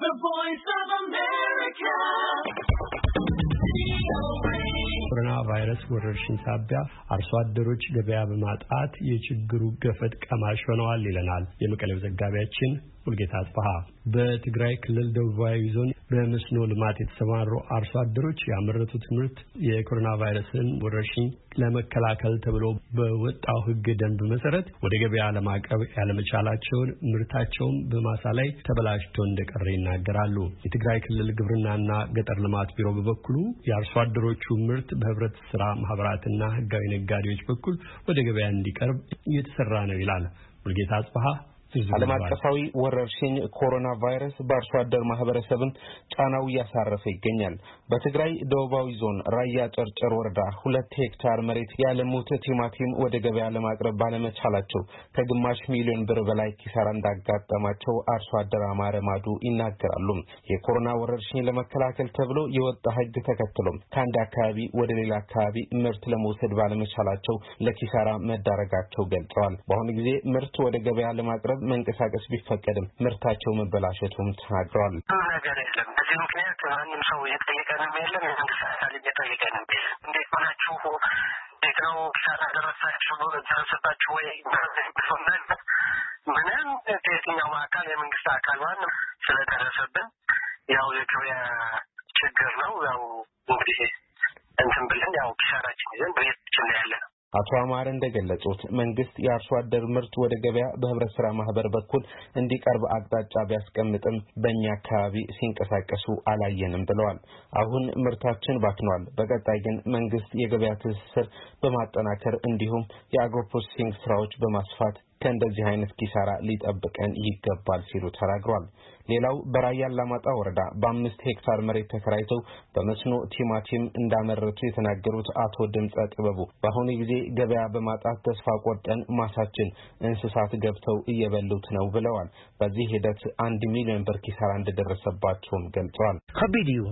The Voice of America. ኮሮና ቫይረስ ወረርሽኝ ሳቢያ አርሶ አደሮች ገበያ በማጣት የችግሩ ገፈት ቀማሽ ሆነዋል ይለናል የመቀሌው ዘጋቢያችን ሙልጌታ አጽፋሃ። በትግራይ ክልል ደቡባዊ ዞን በመስኖ ልማት የተሰማሩ አርሶ አደሮች ያመረቱት ምርት የኮሮና ቫይረስን ወረርሽኝ ለመከላከል ተብሎ በወጣው ሕግ ደንብ መሰረት ወደ ገበያ ለማቅረብ ያለመቻላቸውን ምርታቸውም በማሳ ላይ ተበላሽቶ እንደቀረ ይናገራሉ። የትግራይ ክልል ግብርናና ገጠር ልማት ቢሮ በበኩሉ የአርሶ አደሮቹ ምርት በህብረት ስራ ማህበራትና ህጋዊ ነጋዴዎች በኩል ወደ ገበያ እንዲቀርብ እየተሰራ ነው ይላል ሙልጌታ አጽፋሃ። ዓለም አቀፋዊ ወረርሽኝ ኮሮና ቫይረስ በአርሶ አደር ማህበረሰብን ጫናው ያሳረፈ ይገኛል። በትግራይ ደቡባዊ ዞን ራያ ጨርጨር ወረዳ 2 ሄክታር መሬት ያለሙት ቲማቲም ወደ ገበያ ለማቅረብ ባለመቻላቸው ከግማሽ ሚሊዮን ብር በላይ ኪሳራ እንዳጋጠማቸው አርሶ አደር አማረ ማዱ ይናገራሉ። የኮሮና ወረርሽኝ ለመከላከል ተብሎ የወጣ ህግ ተከትሎ ከአንድ አካባቢ ወደ ሌላ አካባቢ ምርት ለመውሰድ ባለመቻላቸው ለኪሳራ መዳረጋቸው ገልጸዋል። በአሁኑ ጊዜ ምርት ወደ ገበያ ለማቅረብ መንቀሳቀስ ቢፈቀድም ምርታቸው መበላሸቱም ተናግረዋል። ነገር የለም። በዚህ ምክንያት ማንም ሰው የጠየቀንም የለም፣ የመንግስት አካል የጠየቀንም የለም። እንዴት ሆናችሁ ነው ኪሳራ ደረሰባችሁ ወይ ምንም የትኛው አካል የመንግስት አካል ማንም ስለደረሰብን ያው የገበያ ችግር ነው። ያው እንግዲህ እንትን ብለን ያው ኪሳራችን ይዘን በየትችን ያለ ነው። አቶ አማረ እንደገለጹት መንግስት የአርሶ አደር ምርት ወደ ገበያ በህብረት ስራ ማህበር በኩል እንዲቀርብ አቅጣጫ ቢያስቀምጥም በእኛ አካባቢ ሲንቀሳቀሱ አላየንም ብለዋል። አሁን ምርታችን ባክኗል። በቀጣይ ግን መንግስት የገበያ ትስስር በማጠናከር እንዲሁም የአግሮ ፕሮሰሲንግ ስራዎች በማስፋት ከእንደዚህ አይነት ኪሳራ ሊጠብቀን ይገባል ሲሉ ተናግረዋል። ሌላው በራያ አላማጣ ወረዳ በ5 ሄክታር መሬት ተከራይተው በመስኖ ቲማቲም እንዳመረቱ የተናገሩት አቶ ድምጸ ጥበቡ በአሁኑ ጊዜ ገበያ በማጣት ተስፋ ቆርጠን ማሳችን እንስሳት ገብተው እየበሉት ነው ብለዋል። በዚህ ሂደት 1 ሚሊዮን ብር ኪሳራ እንደደረሰባቸውም ገልጸዋል። ከቢዲዩ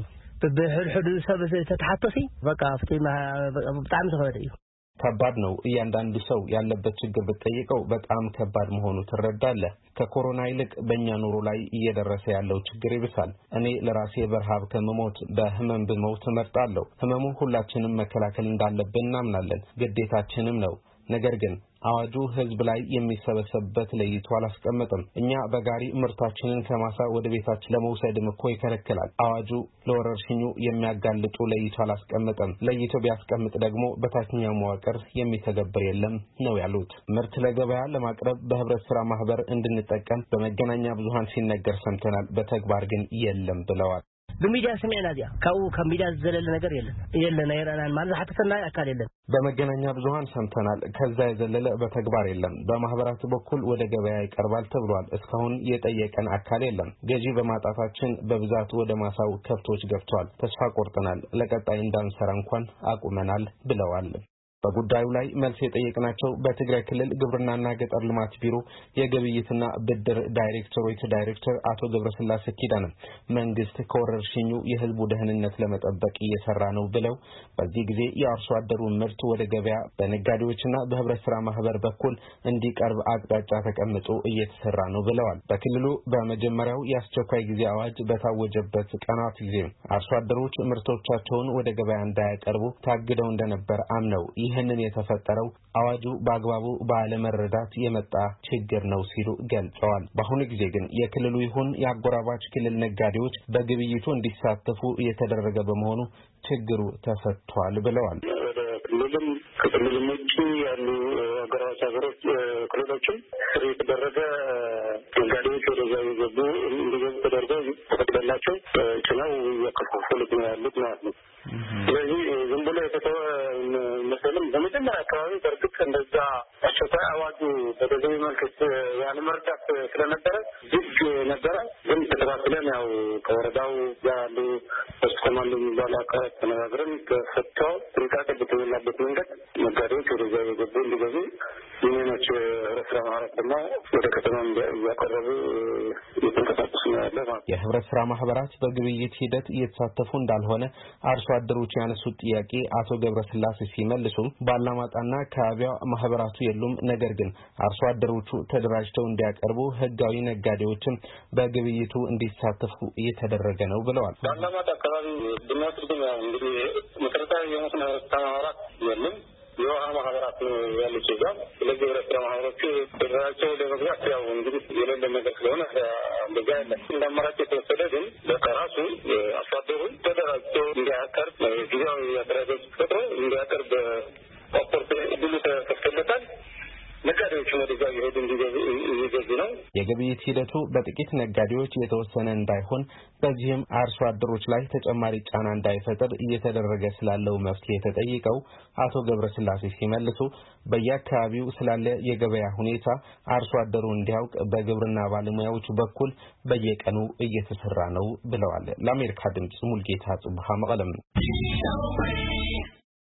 በህዱ ሰብ ተታሐተሲ በቃ ፍቴማ በጣም ተወደዩ ከባድ ነው። እያንዳንዱ ሰው ያለበት ችግር በተጠየቀው በጣም ከባድ መሆኑ ትረዳለህ። ከኮሮና ይልቅ በእኛ ኑሮ ላይ እየደረሰ ያለው ችግር ይብሳል። እኔ ለራሴ በረሃብ ከመሞት በህመም ብሞት እመርጣለሁ። ህመሙ ሁላችንም መከላከል እንዳለብን እናምናለን፣ ግዴታችንም ነው። ነገር ግን አዋጁ ህዝብ ላይ የሚሰበሰብበት ለይቶ አላስቀመጠም። እኛ በጋሪ ምርታችንን ከማሳ ወደ ቤታችን ለመውሰድም እኮ ይከለክላል። አዋጁ ለወረርሽኙ የሚያጋልጡ ለይቶ አላስቀመጠም። ለይቶ ቢያስቀምጥ ደግሞ በታችኛው መዋቅር የሚተገበር የለም ነው ያሉት። ምርት ለገበያ ለማቅረብ በህብረት ስራ ማህበር እንድንጠቀም በመገናኛ ብዙሃን ሲነገር ሰምተናል፣ በተግባር ግን የለም ብለዋል። በሚዲያ ሰማዕና ዲያ ከሚዲያ ዘለለ ነገር የለም አይራናን ማለት ሐተሰና አካል የለም። በመገናኛ ብዙሃን ሰምተናል፣ ከዛ የዘለለ በተግባር የለም። በማህበራት በኩል ወደ ገበያ ይቀርባል ተብሏል። እስካሁን የጠየቀን አካል የለም። ገዢ በማጣታችን በብዛት ወደ ማሳው ከብቶች ገብተዋል። ተስፋ ቆርጠናል። ለቀጣይ እንዳንሰራ እንኳን አቁመናል ብለዋል። በጉዳዩ ላይ መልስ የጠየቅናቸው በትግራይ ክልል ግብርናና ገጠር ልማት ቢሮ የግብይትና ብድር ዳይሬክተር አቶ ገብረስላሴ ኪዳነ መንግስት ከወረርሽኙ የህዝቡ ደህንነት ለመጠበቅ እየሰራ ነው ብለው በዚህ ጊዜ የአርሶ አደሩ ምርት ወደ ገበያ በነጋዴዎችና በህብረት ስራ ማህበር በኩል እንዲቀርብ አቅጣጫ ተቀምጦ እየተሰራ ነው ብለዋል። በክልሉ በመጀመሪያው የአስቸኳይ ጊዜ አዋጅ በታወጀበት ቀናት ጊዜ አርሶ አደሮች ምርቶቻቸውን ወደ ገበያ እንዳያቀርቡ ታግደው እንደነበር አምነው ይህንን የተፈጠረው አዋጁ በአግባቡ ባለመረዳት የመጣ ችግር ነው ሲሉ ገልጸዋል። በአሁኑ ጊዜ ግን የክልሉ ይሁን የአጎራባች ክልል ነጋዴዎች በግብይቱ እንዲሳተፉ እየተደረገ በመሆኑ ችግሩ ተፈቷል ብለዋል። ከክልሉም ውጭ ያሉ አገራዎች ሀገሮች ክልሎችም ስር የተደረገ ነጋዴዎች ወደዛ የገቡ እንዲገቡ ተደርገው ተፈቅዶላቸው ጭነው እያከፋፈሉት ነው ያሉት ማለት ነው። ስለዚህ ዝም ብሎ የተተወ መሰለም በመጀመሪያ አካባቢ በእርግጥ እንደዛ አስቸኳይ አዋጁ በተገቢ መልክ ያለ መርዳት ስለነበረ ዝግ ነበረ። ግን ተከታትለን ያው ከወረዳው ያሉ ፖስት ኮማንዶ የሚባሉ አካላት ተነጋግረን ከፈታው ጥንቃቄ በተሞላበት መንገድ ነጋዴዎች ወደዛ የገቡ እንዲገቡ ዩኒዮኖች ህብረት ማህበራትና ወደ ከተማ እያቀረቡ እየተንቀሳቀሱ ነው ያለ ማለት። የህብረት ስራ ማህበራት በግብይት ሂደት እየተሳተፉ እንዳልሆነ አርሶ አደሮች ያነሱት ጥያቄ አቶ ገብረስላሴ ሲመልሱ ባላማጣና አካባቢዋ ማህበራቱ የሉም፣ ነገር ግን አርሶ አደሮቹ ተደራጅተው እንዲያቀርቡ ህጋዊ ነጋዴዎችም በግብይቱ እንዲሳተፉ እየተደረገ ነው ብለዋል። ባላማጣ አካባቢ ብናስርግም እንግዲህ መሰረታዊ የሆነ ማህበራት የሉም፣ የውሃ ማህበራት ያሉት እዛም። ስለዚህ ህብረት ስራ ማህበሮቹ ተደራጅተው ለመግባት ያው እንግዲህ የሌለ ነገር ስለሆነ እንደዛ ያለ እንደ አማራጭ የተወሰደ ግን በራሱ አርሶ አደሩ ተደራጅቶ እንዲያቀርብ ጊዜያዊ አደረጃጀት ፈጥሮ እንዲያቀርብ ኦፖርቹኒቲ እድሉ ተከፍቶለታል። ነጋዴዎች ወደዛ ይሄዱ እንዲገዙ ነው። የግብይት ሂደቱ በጥቂት ነጋዴዎች የተወሰነ እንዳይሆን በዚህም አርሶ አደሮች ላይ ተጨማሪ ጫና እንዳይፈጠር እየተደረገ ስላለው መፍትሄ ተጠይቀው አቶ ገብረስላሴ ሲመልሱ በየአካባቢው ስላለ የገበያ ሁኔታ አርሶ አደሩ እንዲያውቅ በግብርና ባለሙያዎች በኩል በየቀኑ እየተሰራ ነው ብለዋል። ለአሜሪካ ድምጽ ሙልጌታ ጽብሃ መቀለም